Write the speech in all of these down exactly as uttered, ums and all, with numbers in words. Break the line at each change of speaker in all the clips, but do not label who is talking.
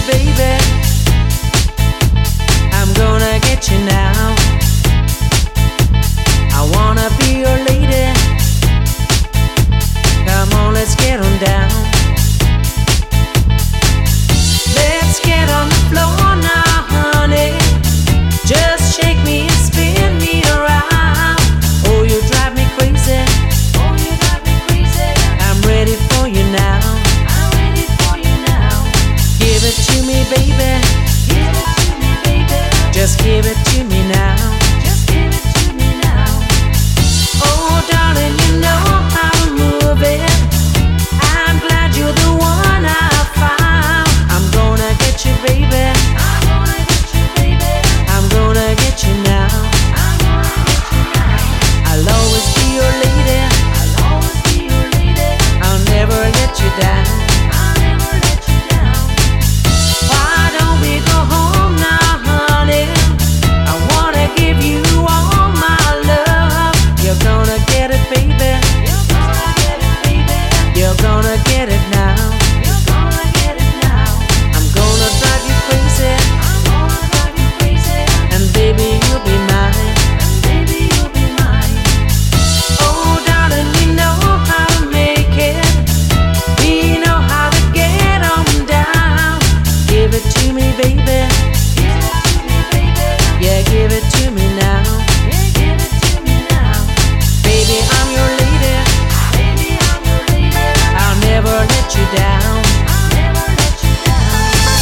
baby. I'm gonna get you now. I wanna be your lady. Come on, let's get on down. Let's get on the floor now, honey. Just shake me and spin me around. Oh, you drive me crazy. Oh, you drive me crazy. I'm ready for you now. I'm ready for you now. Give it to me, baby. Give it to me, baby. Just give it to me now. Just give it to me now. Oh, darling, you know how to move it. I'm glad you're the one I found. I'm gonna get you, baby. I'm gonna get you, baby. I'm gonna get you now. I'm gonna get you now. I'll always be your lady. I'll always be your lady. I'll never let you down. I'll never let you down. Why don't we go home now, honey? I wanna give you all my love. You're gonna get it, baby. You're gonna get it, baby. You're gonna get it now. You're gonna get it now. I'm gonna drive you crazy. I'm gonna drive you crazy. And baby, you'll be mine. And baby, you'll be mine. Oh, darling, we know how to make it. We know how to get on down. Give it to me, baby. Give it to me, baby. Yeah, give it to me now. Yeah, give it to me now. Baby, I'm your lady. Baby, I'm your lady. I'll never let you down. I'll never let you down.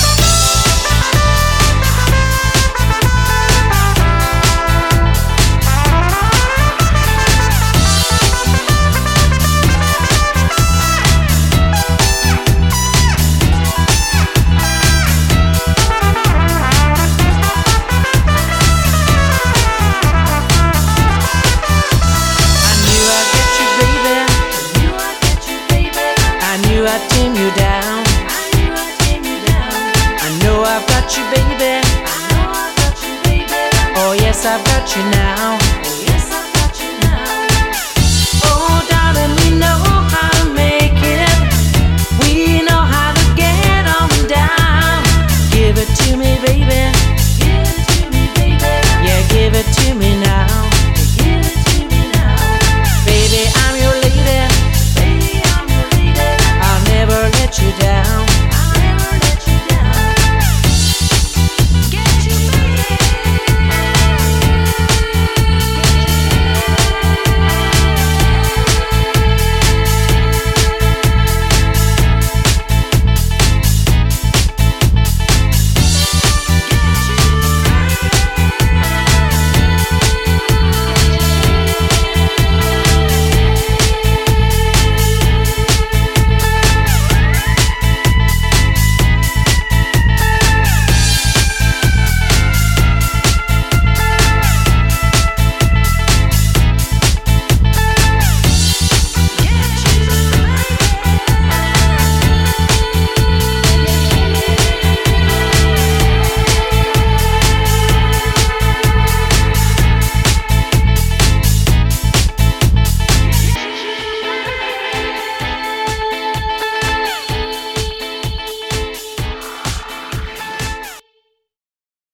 I knew I'd get you, baby. I knew I'd get you, baby. I knew I'd tame you down. I knew I'd tame you down. I know I've got you, baby. I know I've got you, baby. Oh yes, I've got you now.